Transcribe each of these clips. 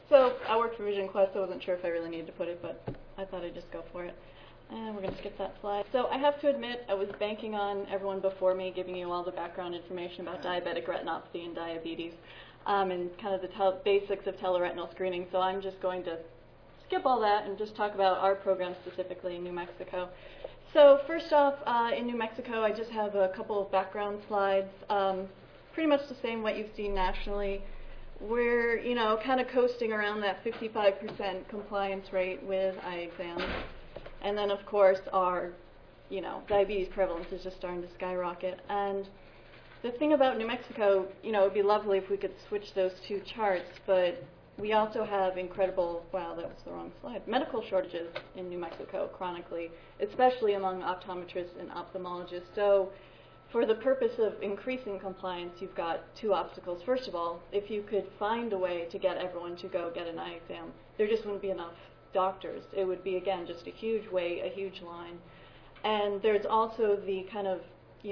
So I worked for Vision Quest, so I wasn't sure if I really needed to put it, but I thought I'd just go for it. And we're going to skip that slide. So I have to admit, I was banking on everyone before me giving you all the background information about diabetic retinopathy and diabetes, and kind of the basics of teleretinal screening. So I'm just going to skip all that and just talk about our program specifically in New Mexico. So first off, in New Mexico, I just have a couple of background slides, pretty much the same what you've seen nationally. We're, kind of coasting around that 55% compliance rate with eye exams. And then, of course, our, diabetes prevalence is just starting to skyrocket. And the thing about New Mexico, it would be lovely if we could switch those two charts, but we also have incredible, wow, that was the wrong slide, medical shortages in New Mexico chronically, especially among optometrists and ophthalmologists. So for the purpose of increasing compliance, you've got two obstacles. First of all, if you could find a way to get everyone to go get an eye exam, there just wouldn't be enough doctors. It would be, again, just a huge wait, a huge line. And there's also the kind of,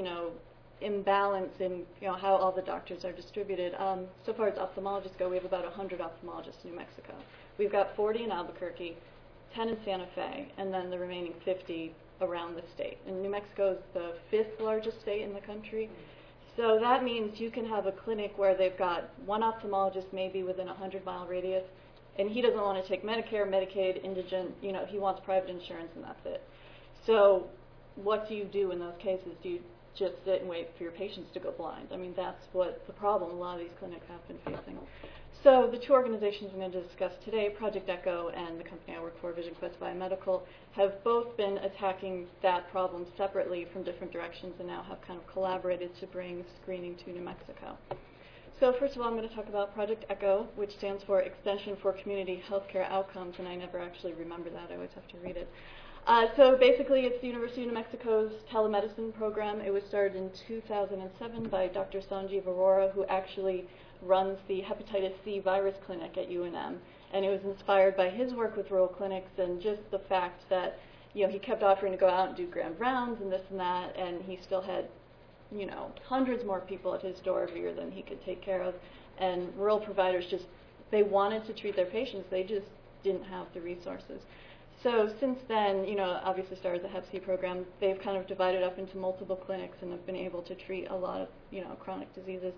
imbalance in, how all the doctors are distributed. So far as ophthalmologists go, we have about 100 ophthalmologists in New Mexico. We've got 40 in Albuquerque, 10 in Santa Fe, and then the remaining 50 around the state. And New Mexico is the 5th largest state in the country. So that means you can have a clinic where they've got one ophthalmologist maybe within a 100-mile radius, and he doesn't want to take Medicare, Medicaid, indigent, he wants private insurance and that's it. So what do you do in those cases? Do you just sit and wait for your patients to go blind? I mean, that's what the problem a lot of these clinics have been facing. So the two organizations I'm going to discuss today, Project ECHO and the company I work for, Vision Quest Biomedical, have both been attacking that problem separately from different directions and now have kind of collaborated to bring screening to New Mexico. So first of all, I'm going to talk about Project ECHO, which stands for Extension for Community Healthcare Outcomes, and I never actually remember that. I always have to read it. So basically, it's the University of New Mexico's telemedicine program. It was started in 2007 by Dr. Sanjeev Arora, who actually runs the hepatitis C virus clinic at UNM. And it was inspired by his work with rural clinics and just the fact that, he kept offering to go out and do grand rounds and this and that, and he still had, hundreds more people at his door every year than he could take care of. And rural providers they wanted to treat their patients, they just didn't have the resources. So since then, obviously started the Hep C program, they've kind of divided up into multiple clinics and have been able to treat a lot of, chronic diseases.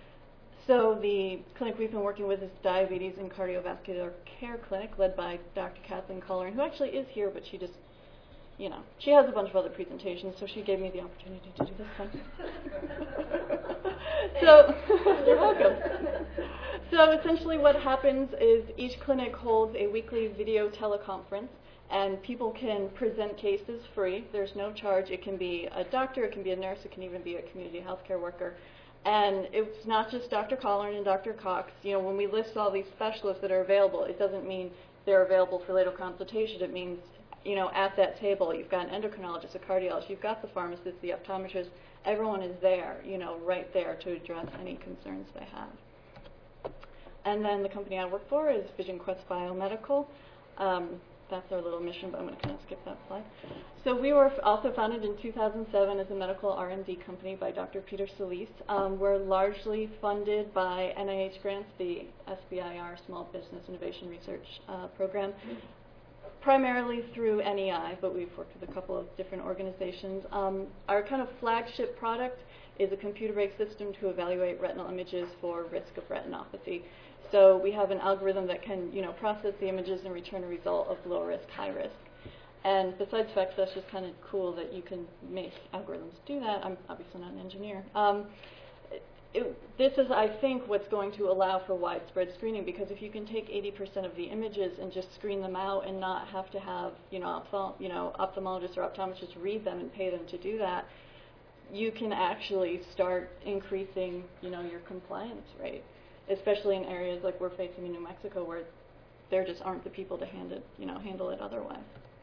So the clinic we've been working with is Diabetes and Cardiovascular Care Clinic, led by Dr. Kathleen Colleran, who actually is here, but she just, she has a bunch of other presentations, so she gave me the opportunity to do this one. So, you're welcome. So essentially what happens is each clinic holds a weekly video teleconference, and people can present cases free. There's no charge. It can be a doctor, it can be a nurse, it can even be a community healthcare worker. And it's not just Dr. Colleran and Dr. Cox. When we list all these specialists that are available, it doesn't mean they're available for later consultation. It means, at that table, you've got an endocrinologist, a cardiologist, you've got the pharmacist, the optometrist. Everyone is there, right there to address any concerns they have. And then the company I work for is Vision Quest Biomedical. That's our little mission, but I'm going to kind of skip that slide. So we were also founded in 2007 as a medical R&D company by Dr. Peter Solis. We're largely funded by NIH grants, the SBIR, Small Business Innovation Research Program, primarily through NEI, but we've worked with a couple of different organizations. Our kind of flagship product is a computer-based system to evaluate retinal images for risk of retinopathy. So we have an algorithm that can, process the images and return a result of low risk, high risk. And besides the fact that's just kind of cool that you can make algorithms do that. I'm obviously not an engineer. This is, I think, what's going to allow for widespread screening, because if you can take 80% of the images and just screen them out and not have to have, ophthalmologists or optometrists read them and pay them to do that, you can actually start increasing, your compliance rate, especially in areas like we're facing in New Mexico where there just aren't the people to handle it otherwise.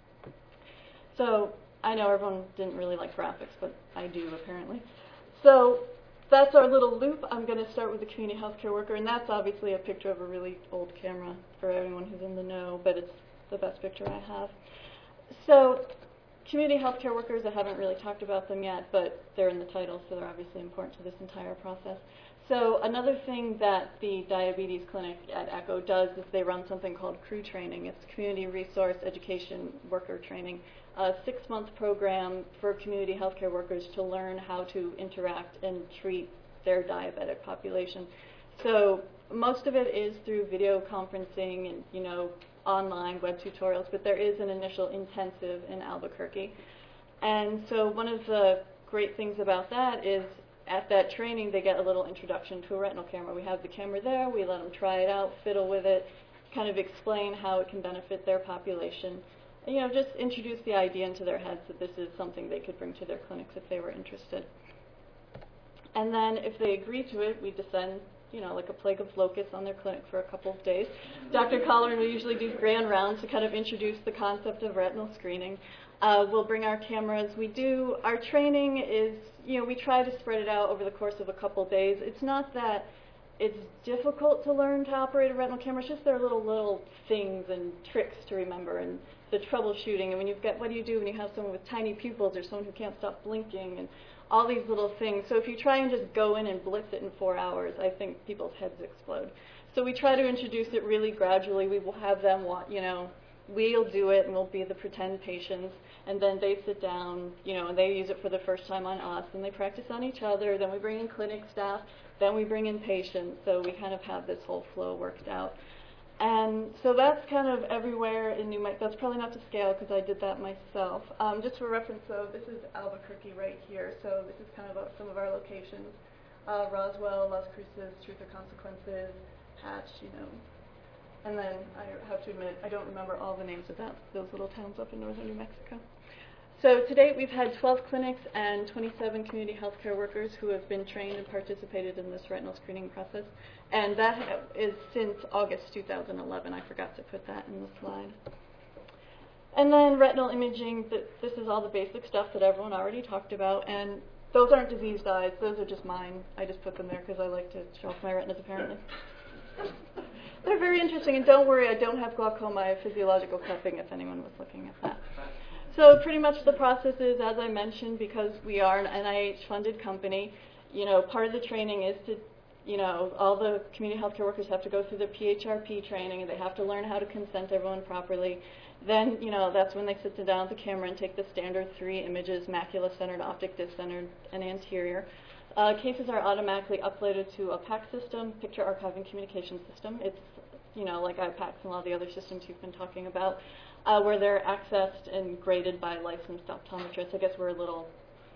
So I know everyone didn't really like graphics, but I do apparently. So that's our little loop. I'm going to start with the community healthcare worker, and that's obviously a picture of a really old camera for everyone who's in the know, but it's the best picture I have. So community healthcare workers, I haven't really talked about them yet, but they're in the title, so they're obviously important to this entire process. So another thing that the diabetes clinic at ECHO does is they run something called CREW training. It's Community Resource Education Worker Training, a 6-month program for community healthcare workers to learn how to interact and treat their diabetic population. So most of it is through video conferencing and, online web tutorials, but there is an initial intensive in Albuquerque. And so one of the great things about that is at that training they get a little introduction to a retinal camera. We have the camera there, we let them try it out, fiddle with it, kind of explain how it can benefit their population. And, just introduce the idea into their heads that this is something they could bring to their clinics if they were interested. And then if they agree to it, we descend like a plague of locusts on their clinic for a couple of days. Dr. Colleran will usually do grand rounds to kind of introduce the concept of retinal screening. We'll bring our cameras. Our training is, we try to spread it out over the course of a couple of days. It's not that it's difficult to learn to operate a retinal camera, it's just there are little things and tricks to remember and the troubleshooting. And when what do you do when you have someone with tiny pupils or someone who can't stop blinking and all these little things. So if you try and just go in and blitz it in 4 hours, I think people's heads explode. So we try to introduce it really gradually. We will have them, we'll do it and we'll be the pretend patients, and then they sit down, and they use it for the first time on us, and they practice on each other. Then we bring in clinic staff, then we bring in patients. So we kind of have this whole flow worked out. And so that's kind of everywhere in New Mexico. That's probably not to scale because I did that myself. Just for reference, though, this is Albuquerque right here. So this is kind of some of our locations. Roswell, Las Cruces, Truth or Consequences, Hatch, And then I have to admit, I don't remember all the names of those little towns up in northern New Mexico. So to date, we've had 12 clinics and 27 community healthcare workers who have been trained and participated in this retinal screening process. And that is since August 2011. I forgot to put that in the slide. And then retinal imaging, this is all the basic stuff that everyone already talked about. And those aren't diseased eyes. Those are just mine. I just put them there because I like to show off my retinas, apparently. They're very interesting. And don't worry, I don't have glaucoma. I have physiological cupping, if anyone was looking at that. So pretty much the process is, as I mentioned, because we are an NIH-funded company, part of the training is to, all the community healthcare workers have to go through the PHRP training, and they have to learn how to consent everyone properly. Then, that's when they sit down with the camera and take the standard 3 images, macula-centered, optic disc-centered, and anterior. Cases are automatically uploaded to a PAC system, picture archiving communication system. It's, like IPACS and a lot of the other systems you've been talking about. Where they're accessed and graded by licensed optometrists. I guess we're a little,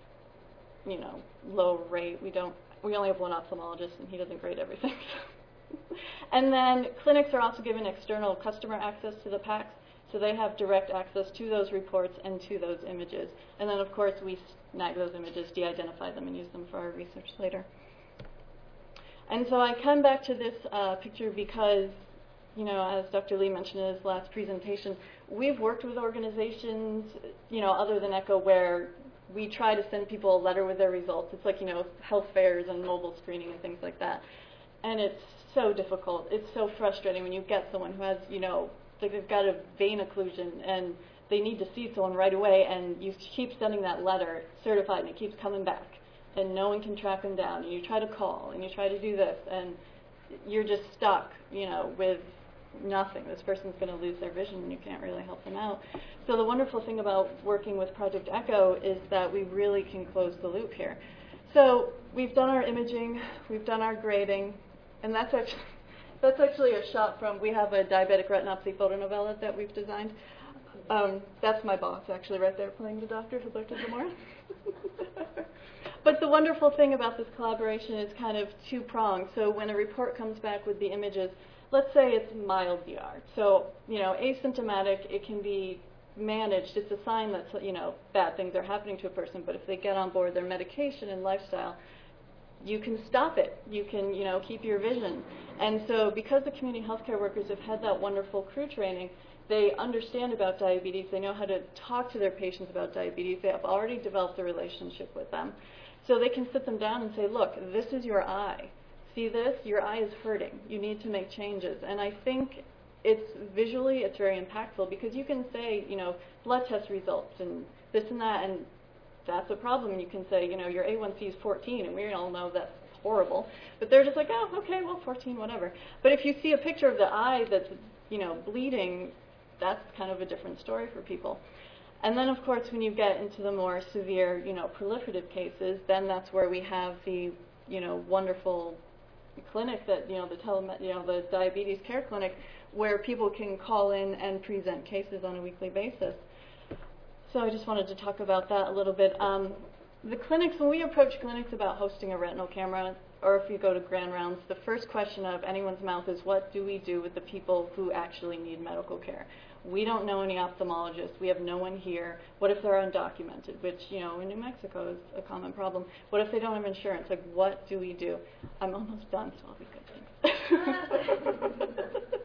low rate. We only have one ophthalmologist, and he doesn't grade everything. And then clinics are also given external customer access to the PACS, so they have direct access to those reports and to those images. And then, of course, we snag those images, de-identify them, and use them for our research later. And so I come back to this picture because, as Dr. Lee mentioned in his last presentation, we've worked with organizations, other than ECHO, where we try to send people a letter with their results. It's like, health fairs and mobile screening and things like that. And it's so difficult. It's so frustrating when you get someone who has, like they've got a vein occlusion and they need to see someone right away, and you keep sending that letter certified and it keeps coming back, and no one can track them down, and you try to call and you try to do this, and you're just stuck, with nothing. This person's going to lose their vision and you can't really help them out. So the wonderful thing about working with Project ECHO is that we really can close the loop here. So we've done our imaging, we've done our grading, and that's actually a shot from, we have a diabetic retinopathy photonovella that we've designed. That's my boss actually right there playing the doctor who looked at the morning. But the wonderful thing about this collaboration is kind of two-pronged. So when a report comes back with the images, let's say it's mild DR. So, asymptomatic, it can be managed. It's a sign that, bad things are happening to a person, but if they get on board their medication and lifestyle, you can stop it. You can, keep your vision. And so because the community healthcare workers have had that wonderful CREW training, they understand about diabetes. They know how to talk to their patients about diabetes. They have already developed a relationship with them. So they can sit them down and say, look, this is your eye. See this? Your eye is hurting. You need to make changes. And I think it's very impactful because you can say, blood test results and this and that, and that's a problem. And you can say, your A1C is 14, and we all know that's horrible. But they're just like, oh, okay, well, 14, whatever. But if you see a picture of the eye that's, bleeding, that's kind of a different story for people. And then, of course, when you get into the more severe, proliferative cases, then that's where we have the, wonderful clinic that, the diabetes care clinic, where people can call in and present cases on a weekly basis. So I just wanted to talk about that a little bit. The clinics, when we approach clinics about hosting a retinal camera, or if you go to grand rounds, the first question out of anyone's mouth is, what do we do with the people who actually need medical care? We don't know any ophthalmologists. We have no one here. What if they're undocumented, which, in New Mexico is a common problem. What if they don't have insurance? Like, what do we do? I'm almost done, so I'll be good. Thanks.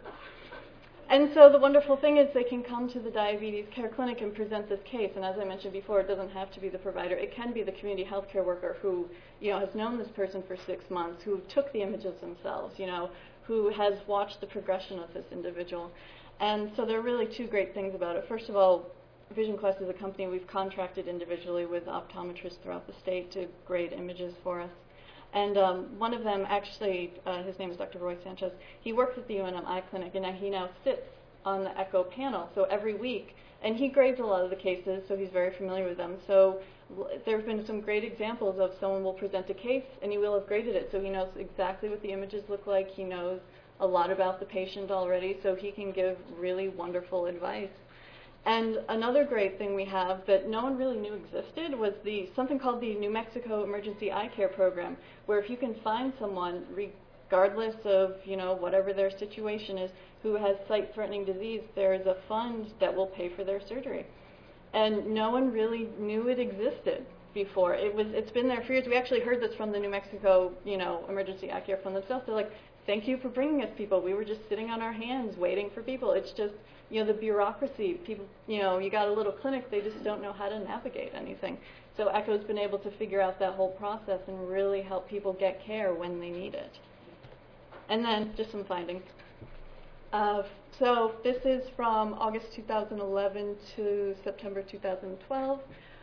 And so the wonderful thing is they can come to the diabetes care clinic and present this case. And as I mentioned before, it doesn't have to be the provider. It can be the community health care worker who, has known this person for 6 months, who took the images themselves, who has watched the progression of this individual. And so there are really two great things about it. First of all, Vision Quest is a company we've contracted individually with optometrists throughout the state to grade images for us. And one of them, actually, his name is Dr. Roy Sanchez, he works at the UNM Eye Clinic, and he now sits on the echo panel. So every week, and he grades a lot of the cases, so he's very familiar with them. So there have been some great examples of someone will present a case, and he will have graded it. So he knows exactly what the images look like. He knows a lot about the patient already, so he can give really wonderful advice. And another great thing we have that no one really knew existed was something called the New Mexico Emergency Eye Care Program, where if you can find someone, regardless of whatever their situation is, who has sight-threatening disease, there is a fund that will pay for their surgery. And no one really knew it existed before. It's been there for years. We actually heard this from the New Mexico Emergency Eye Care Fund themselves. They're like, thank you for bringing us people. We were just sitting on our hands waiting for people. It's just, the bureaucracy. People, you got a little clinic, they just don't know how to navigate anything. So ECHO's been able to figure out that whole process and really help people get care when they need it. And then just some findings. So this is from August 2011 to September 2012.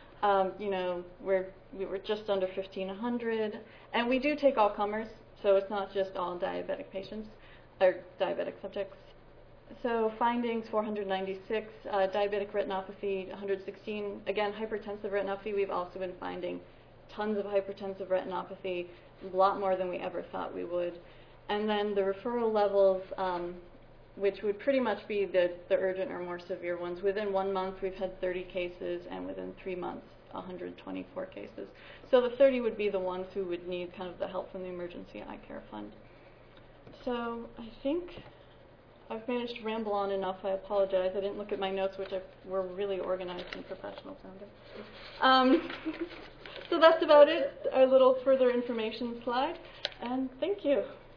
We were just under 1,500. And we do take all comers. So it's not just all diabetic patients, or diabetic subjects. So findings, 496, diabetic retinopathy, 116. Again, hypertensive retinopathy, we've also been finding tons of hypertensive retinopathy, a lot more than we ever thought we would. And then the referral levels, which would pretty much be the urgent or more severe ones. Within 1 month, we've had 30 cases, and within 3 months, 124 cases. So the 30 would be the ones who would need kind of the help from the Emergency Eye Care Fund. So I think I've managed to ramble on enough. I apologize. I didn't look at my notes, which were really organized and professional sounding. So that's about it, our little further information slide. And thank you.